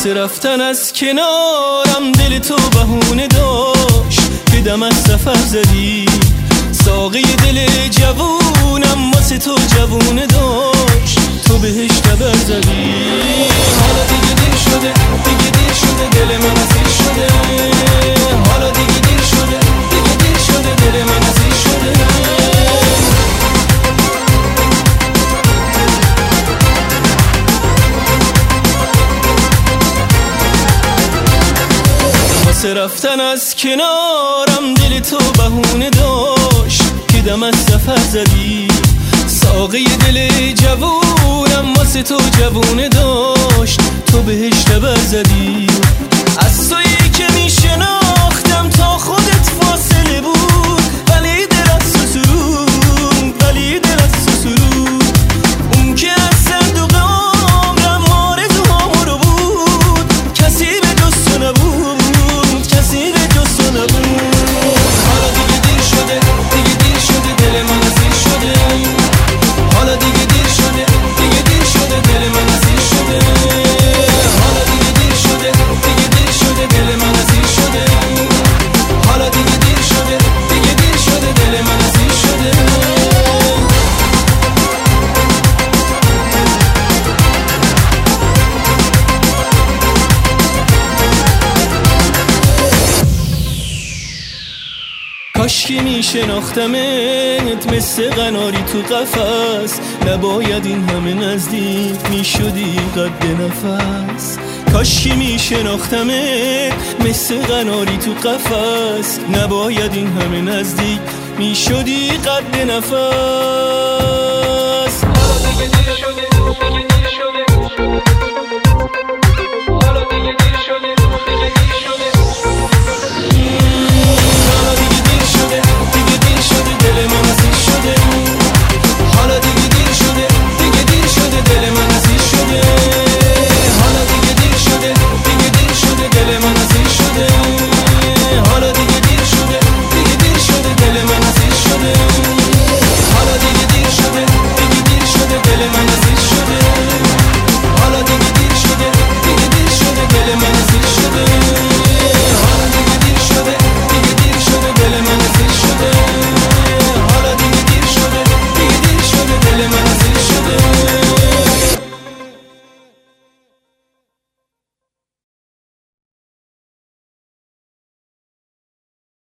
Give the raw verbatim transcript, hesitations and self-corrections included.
واسه رفتن از کنارم دل تو بهونه داشت که دم از سفر زدی. ساقی دل جوونم واسه تو جوونه داشت تو بهش تبر زدی. حالا دیگه دیر شده دیگه دیر شده دل من اسیر شده. حالا دیگه دیر شده دیگه دیر شده دل من اسیر شده. واسه رفتن از کنارم دل تو بهونه داشت که دم از سفر زدی. ساقی دل جوونم واسه تو جوونه داشت تو بهش تبر زدی. از تویی که میشناختم تا خودت فاصله بود، ولی دل از تو سرود ولی دل از تو سرود. اون که از صندوق عمرم آرزوهام رو بود، کسی به جز تو نبود کسی به جز تو نبود. حالا دیگه دیر شده دیگه دیر شده دل من اسیر شده. حالا دیگه دیر شده دیگه دیر شده دل من اسیر شده. حالا دیگه دیر شده دیگه دیر شده دل من اسیر شده. حالا دیگه دیر شده دیگه دیر شده دل من اسیر شده. کاشکی میشناختمت مثل قناری تو قفس، نباید این همه نزدیک میشدی قد نفس. کاشکی میشناختمت مثل قناری تو قفس، نباید این همه نزدیک میشدی قد نفس. حالا دیگه دیر شده دیگه دیر شده. حالا دیگه دیر شده